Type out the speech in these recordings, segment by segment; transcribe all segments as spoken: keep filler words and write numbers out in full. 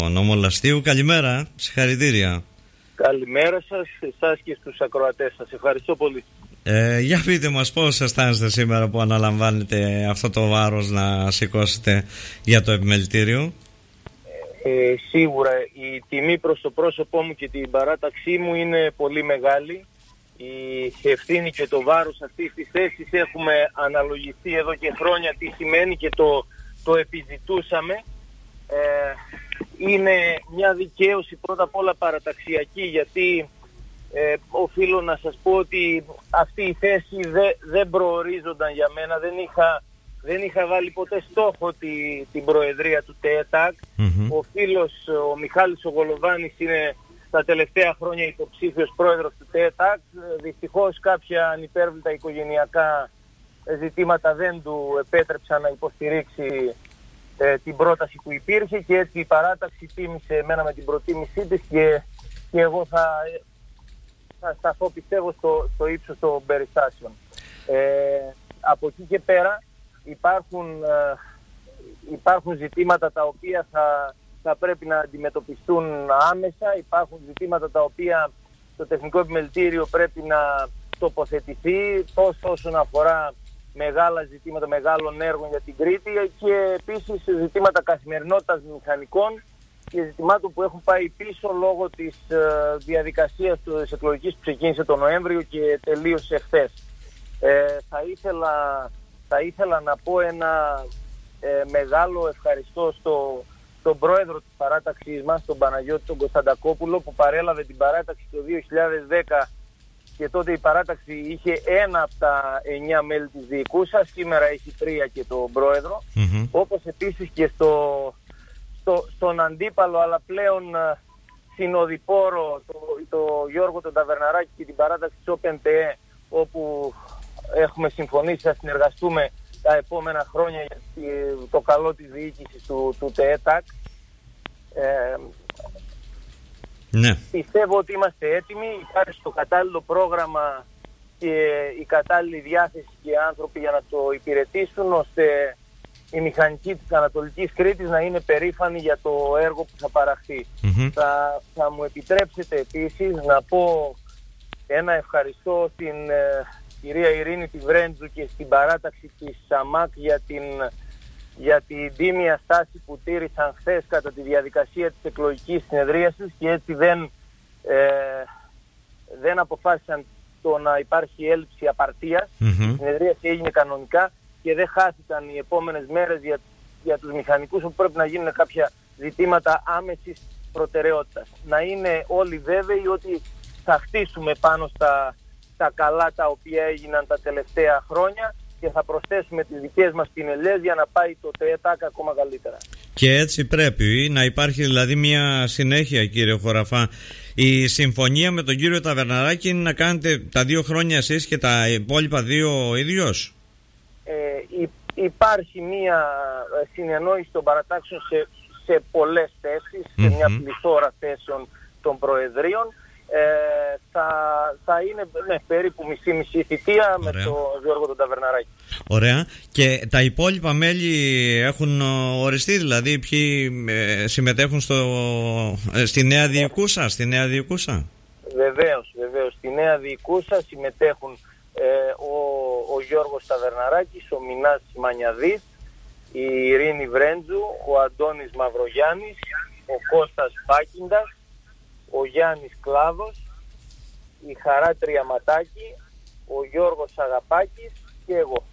Νόμο Λαστίου. Καλημέρα, συγχαρητήρια. Καλημέρα σας, εσάς και στους ακροατές σας. Ευχαριστώ πολύ. Ε, για πείτε μας πώς αισθάνεστε σήμερα που αναλαμβάνετε αυτό το βάρος να σηκώσετε για το επιμελητήριο. Ε, σίγουρα η τιμή προς το πρόσωπό μου και την παράταξή μου είναι πολύ μεγάλη. Η ευθύνη και το βάρος αυτής της θέσης έχουμε αναλογιστεί εδώ και χρόνια τι σημαίνει και το, το επιζητούσαμε. Ε, είναι μια δικαίωση πρώτα απ' όλα παραταξιακή, γιατί ε, οφείλω να σας πω ότι αυτή η θέση δε, δεν προορίζονταν για μένα. Δεν είχα, δεν είχα βάλει ποτέ στόχο τη, την προεδρία του ΤΕΤΑΚ. Mm-hmm. Ο φίλος ο Μιχάλης ο Γολοβάνης είναι τα τελευταία χρόνια υποψήφιος πρόεδρος του ΤΕΤΑΚ. Δυστυχώς κάποια ανυπέρβλητα οικογενειακά ζητήματα δεν του επέτρεψαν να υποστηρίξει ε, την πρόταση που υπήρχε, και έτσι η παράταξη τίμησε εμένα με την προτίμησή της, και, και εγώ θα, θα σταθώ πιστεύω στο, στο ύψος των περιστάσεων. Ε, από εκεί και πέρα υπάρχουν, ε, υπάρχουν ζητήματα τα οποία θα, θα πρέπει να αντιμετωπιστούν άμεσα. Υπάρχουν ζητήματα τα οποία το Τεχνικό Επιμελητήριο πρέπει να τοποθετηθεί, τόσο όσον αφορά μεγάλα ζητήματα μεγάλων έργων για την Κρήτη, και επίσης ζητήματα καθημερινότητας μηχανικών και ζητημάτων που έχουν πάει πίσω λόγω της ε, διαδικασίας της εκλογικής που ξεκίνησε τον Νοέμβριο και τελείωσε χθες. Ε, θα, ήθελα, θα ήθελα να πω ένα ε, μεγάλο ευχαριστώ στο, στον πρόεδρο της παράταξης μας, τον Παναγιώτη τον Κωνσταντακόπουλο, που παρέλαβε την παράταξη το δύο χιλιάδες δέκα, και τότε η παράταξη είχε ένα από τα εννιά μέλη της διοικούσας. Σήμερα έχει τρία και τον πρόεδρο. Mm-hmm. Όπως επίσης και στο, στο, στον αντίπαλο, αλλά πλέον συνοδοιπόρο, το, το Γιώργο τον Ταβερναράκη, και την παράταξη της ΟΠΕΝΤΕ, όπου έχουμε συμφωνήσει να συνεργαστούμε τα επόμενα χρόνια για το καλό της διοίκησης του, του ΤΕΤΑΚ. Ε, Ναι. Πιστεύω ότι είμαστε έτοιμοι, υπάρχει το κατάλληλο πρόγραμμα και η κατάλληλη διάθεση και άνθρωποι για να το υπηρετήσουν, ώστε η μηχανική της Ανατολικής Κρήτης να είναι περήφανη για το έργο που θα παραχθεί. Mm-hmm. Θα, θα μου επιτρέψετε επίσης να πω ένα ευχαριστώ στην ε, κυρία Ειρήνη τη Βρέντζου και στην παράταξη της ΣΑΜΑΚ για την... για την τίμια στάση που τήρησαν χθες κατά τη διαδικασία της εκλογικής συνεδρίασης, και έτσι δεν, ε, δεν αποφάσισαν το να υπάρχει έλλειψη απαρτίας. Mm-hmm. Η συνεδρίαση έγινε κανονικά και δεν χάθηκαν οι επόμενες μέρες για, για τους μηχανικούς, όπου πρέπει να γίνουν κάποια ζητήματα άμεσης προτεραιότητας. Να είναι όλοι βέβαιοι ότι θα χτίσουμε πάνω στα, στα καλά τα οποία έγιναν τα τελευταία χρόνια, και θα προσθέσουμε τις δικές μας πινελιές για να πάει το ΤΕΤΑΚ ακόμα καλύτερα. Και έτσι πρέπει να υπάρχει δηλαδή μια συνέχεια, κύριε Χωραφά. Η συμφωνία με τον κύριο Ταβερναράκη είναι να κάνετε τα δύο χρόνια εσείς και τα υπόλοιπα δύο ο ίδιος. Ε, υπάρχει μια συνεννόηση των παρατάξεων σε, σε πολλές θέσεις, mm-hmm. σε μια πληθώρα θέσεων των προεδρίων. Ε, θα, θα είναι ναι, περίπου μισή-μισή θητεία. Ωραία. Με τον Γιώργο τον Ταβερναράκη. Ωραία. Και τα υπόλοιπα μέλη έχουν οριστεί, δηλαδή ποιοι ε, συμμετέχουν στο, ε, στη νέα διοικούσα, στη νέα διοικούσα. Βεβαίως, βεβαίως. Στη νέα διοικούσα συμμετέχουν ε, ο, ο Γιώργος Ταβερναράκης, ο Μινάς Μανιαδής, η Ειρήνη Βρέντζου, ο Αντώνης Μαυρογιάννης, ο Κώστας Πάκιντας, ο Γιάννης Κλάδος, η Χαρά Τριαματάκη, ο Γιώργος Αγαπάκης και εγώ.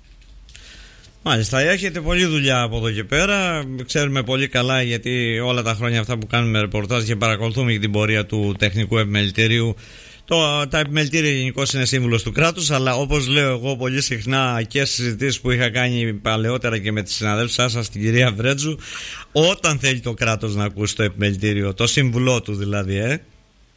Μάλιστα, έχετε πολλή δουλειά από εδώ και πέρα. Ξέρουμε πολύ καλά, γιατί όλα τα χρόνια αυτά που κάνουμε ρεπορτάζ και παρακολουθούμε και την πορεία του Τεχνικού Επιμελητηρίου. Το, τα επιμελητήρια γενικώς είναι σύμβουλος του κράτους, αλλά όπως λέω εγώ πολύ συχνά και στις συζητήσεις που είχα κάνει παλαιότερα και με τις συναδέλφους σας, την κυρία Βρέτζου, όταν θέλει το κράτος να ακούσει το επιμελητήριο, το σύμβουλό του δηλαδή, ε. ε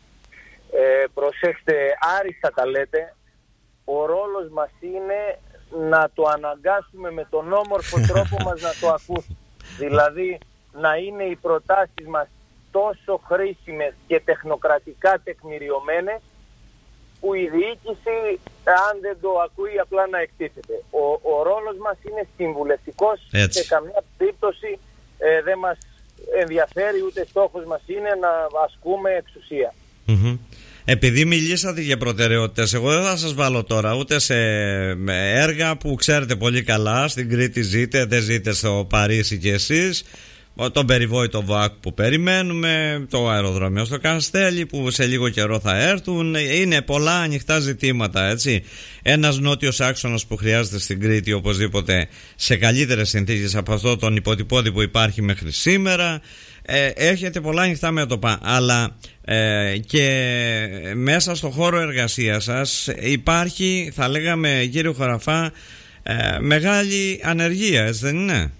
προσέξτε, άριστα τα λέτε. Ο ρόλος μας είναι να το αναγκάσουμε με τον όμορφο τρόπο μας να το ακούσουμε. Δηλαδή να είναι οι προτάσεις μας τόσο χρήσιμες και τεχνοκρατικά τεκμηριωμένες, που η διοίκηση, αν δεν το ακούει, απλά να εκτίθεται. Ο, ο ρόλος μας είναι συμβουλευτικός. Σε καμία περίπτωση ε, δεν μας ενδιαφέρει, ούτε στόχος μας είναι να ασκούμε εξουσία. Mm-hmm. Επειδή μιλήσατε για προτεραιότητες, εγώ δεν θα σας βάλω τώρα ούτε σε έργα που ξέρετε πολύ καλά. Στην Κρήτη ζείτε, δεν ζείτε στο Παρίσι κι εσείς. Τον περιβόητο ΒΟΑΚ που περιμένουμε, το αεροδρόμιο στο Καστέλι που σε λίγο καιρό θα έρθουν. Είναι πολλά ανοιχτά ζητήματα, έτσι. Ένας νότιος άξονας που χρειάζεται στην Κρήτη οπωσδήποτε σε καλύτερες συνθήκες από αυτό τον υποτυπώδη που υπάρχει μέχρι σήμερα. Ε, έχετε πολλά ανοιχτά μέτωπα, αλλά ε, και μέσα στο χώρο εργασίας σας υπάρχει, θα λέγαμε κύριε Χωραφά, ε, μεγάλη ανεργία, έτσι δεν είναι?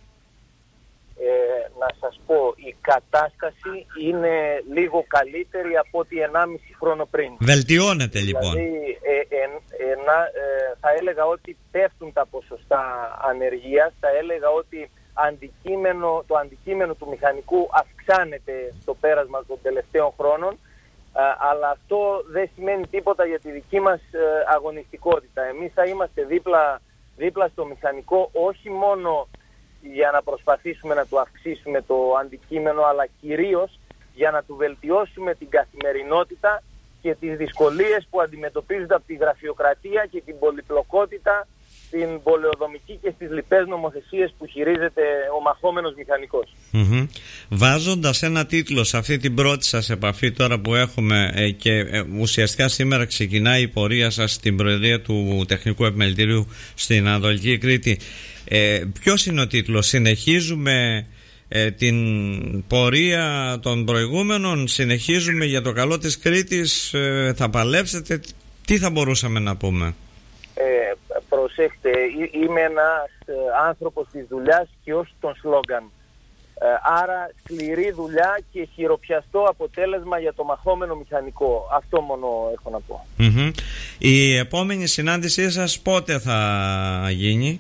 Να σας πω, η κατάσταση είναι λίγο καλύτερη από ό,τι ενάμιση χρόνο πριν. Βελτιώνεται λοιπόν. Δηλαδή, ε, ε, ε, να, ε, θα έλεγα ότι πέφτουν τα ποσοστά ανεργίας, θα έλεγα ότι αντικείμενο, το αντικείμενο του μηχανικού αυξάνεται στο πέρασμα των τελευταίων χρόνων, ε, αλλά αυτό δεν σημαίνει τίποτα για τη δική μας ε, αγωνιστικότητα. Εμείς θα είμαστε δίπλα, δίπλα στο μηχανικό, όχι μόνο για να προσπαθήσουμε να του αυξήσουμε το αντικείμενο, αλλά κυρίως για να του βελτιώσουμε την καθημερινότητα και τις δυσκολίες που αντιμετωπίζονται από τη γραφειοκρατία και την πολυπλοκότητα, την πολεοδομική και στις λοιπές νομοθεσίες που χειρίζεται ο μαχόμενος μηχανικός. Mm-hmm. Βάζοντας ένα τίτλο σε αυτή την πρώτη σας επαφή τώρα που έχουμε ε, και ε, ουσιαστικά σήμερα ξεκινάει η πορεία σας στην Προεδρία του Τεχνικού Επιμελητηρίου στην Ανατολική Κρήτη, ε, ποιος είναι ο τίτλος? Συνεχίζουμε ε, την πορεία των προηγούμενων, συνεχίζουμε για το καλό της Κρήτης, ε, θα παλέψετε, τι θα μπορούσαμε να πούμε? Ε, προσέξτε, είμαι ένας άνθρωπος της δουλειάς και όχι των σλόγγαν. Ε, άρα σκληρή δουλειά και χειροπιαστό αποτέλεσμα για το μαχόμενο μηχανικό. Αυτό μόνο έχω να πω. Mm-hmm. Η επόμενη συνάντησή σας πότε θα γίνει?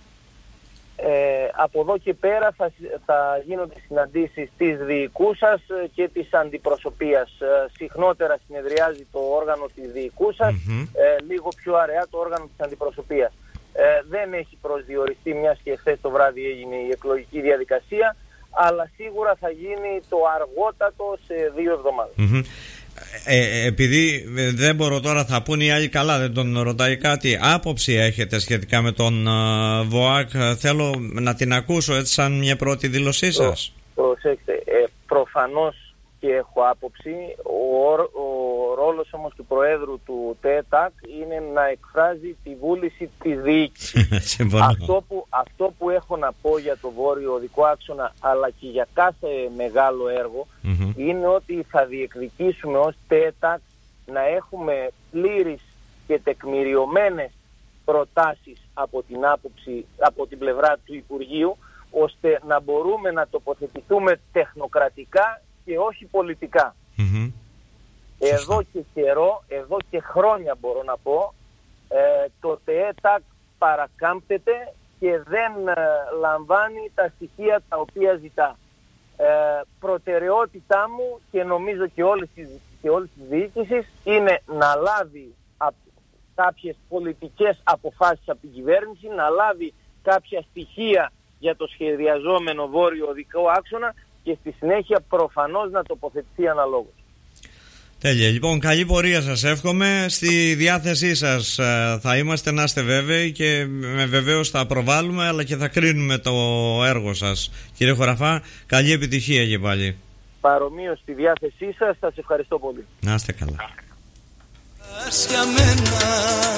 Ε, από εδώ και πέρα θα, θα γίνονται συναντήσεις της διοικούσας και της αντιπροσωπείας. Ε, συχνότερα συνεδριάζει το όργανο της διοικούσας, mm-hmm. ε, λίγο πιο αραιά το όργανο της αντιπροσωπείας. Ε, δεν έχει προσδιοριστεί, μιας και χθες το βράδυ έγινε η εκλογική διαδικασία, αλλά σίγουρα θα γίνει το αργότατο σε δύο εβδομάδες. Mm-hmm. Ε, επειδή δεν μπορώ τώρα, θα πούνε οι άλλοι, καλά δεν τον ρωτάει κάτι, άποψη έχετε σχετικά με τον uh, ΒΟΑΚ? Θέλω να την ακούσω έτσι σαν μια πρώτη δήλωσή σας. Προ, προσέξτε, ε, προφανώς και έχω άποψη. Ο, ο ρόλος όμως του Προέδρου του ΤΕΤΑΚ είναι να εκφράζει τη βούληση της διοίκησης. αυτό, που, αυτό που έχω να πω για το βόρειο οδικό άξονα, αλλά και για κάθε μεγάλο έργο, mm-hmm. είναι ότι θα διεκδικήσουμε ως ΤΕΤΑΚ να έχουμε πλήρεις και τεκμηριωμένες προτάσεις από την άποψη, από την πλευρά του Υπουργείου, ώστε να μπορούμε να τοποθετηθούμε τεχνοκρατικά και όχι πολιτικά. Mm-hmm. Εδώ και καιρό, εδώ και χρόνια μπορώ να πω, ε, το ΤΕΤΑΚ παρακάμπτεται και δεν ε, λαμβάνει τα στοιχεία τα οποία ζητά. Ε, προτεραιότητά μου και νομίζω και όλες τις, και όλες τις διοίκησεις είναι να λάβει α, κάποιες πολιτικές αποφάσεις από την κυβέρνηση, να λάβει κάποια στοιχεία για το σχεδιαζόμενο βόρειο οδικό άξονα και στη συνέχεια προφανώς να τοποθετηθεί αναλόγως. Τέλεια. Λοιπόν, καλή πορεία σας εύχομαι. Στη διάθεσή σας θα είμαστε, να είστε βέβαιοι, και με βεβαίως θα προβάλλουμε αλλά και θα κρίνουμε το έργο σας. Κύριε Χωραφά, καλή επιτυχία και πάλι. Παρομοίως στη διάθεσή σας, σας ευχαριστώ πολύ. Να είστε καλά.